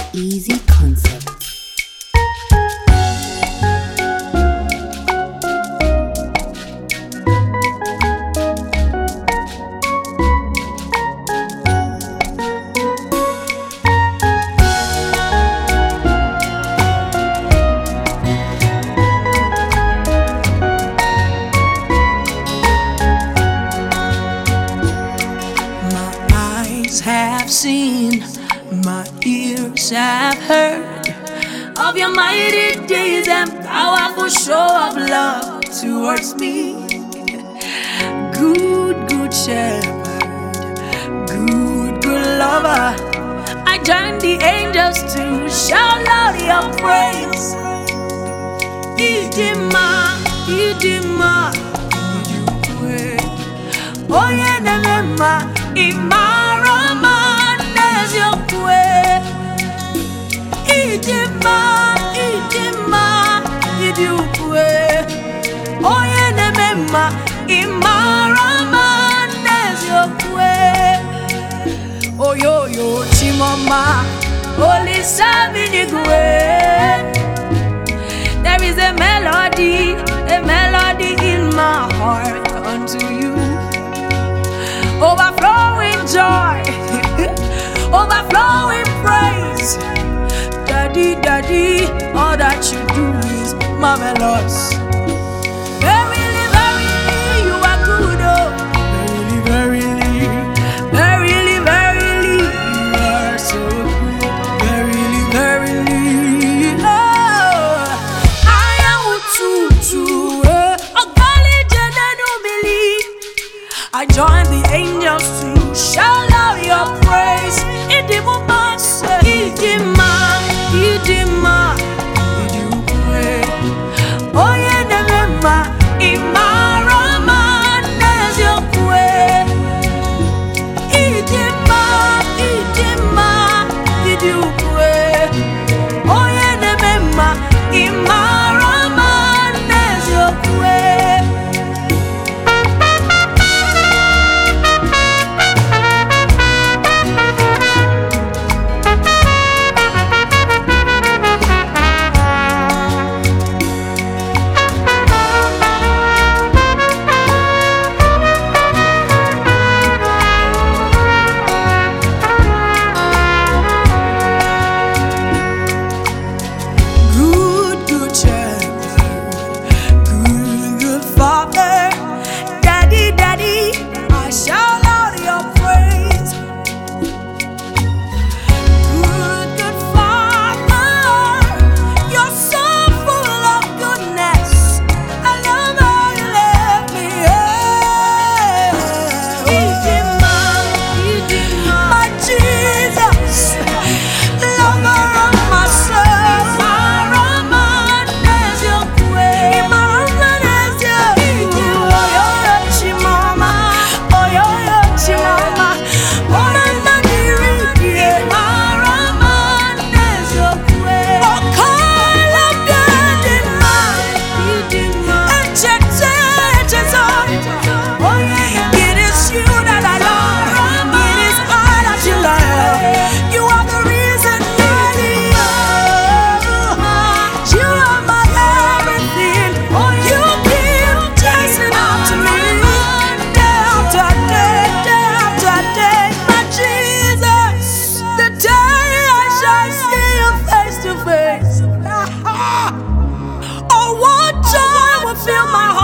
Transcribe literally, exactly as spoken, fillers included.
Easy concept. Have seen, my ears have heard of your mighty deeds and powerful show of love towards me. Good, good shepherd, good, good lover, I join the angels to shout out your praise. Idima, Idima, Idukwe, Oyenema, Imara. Idima, idima, idukwe. Oye nemema, imarama neziokwe. Oyo yo chimama, oli saminigwe. There is a melody, a melody in my heart unto you. Overflowing joy, overflowing praise. Daddy, daddy, all that you do is marvelous. Verily, verily, you are good, oh. Verily, verily, verily, verily, you are so good. Verily, verily, oh. I am Ututu, Ogali Janenu Mili. I join the angels to shout out your praise. Idima, Idima. Idima, idukwe. Oye nemema, imarama neziokwe. Idima, idima, idukwe. Oye nemema, imarama neziokwe. Feel my heart.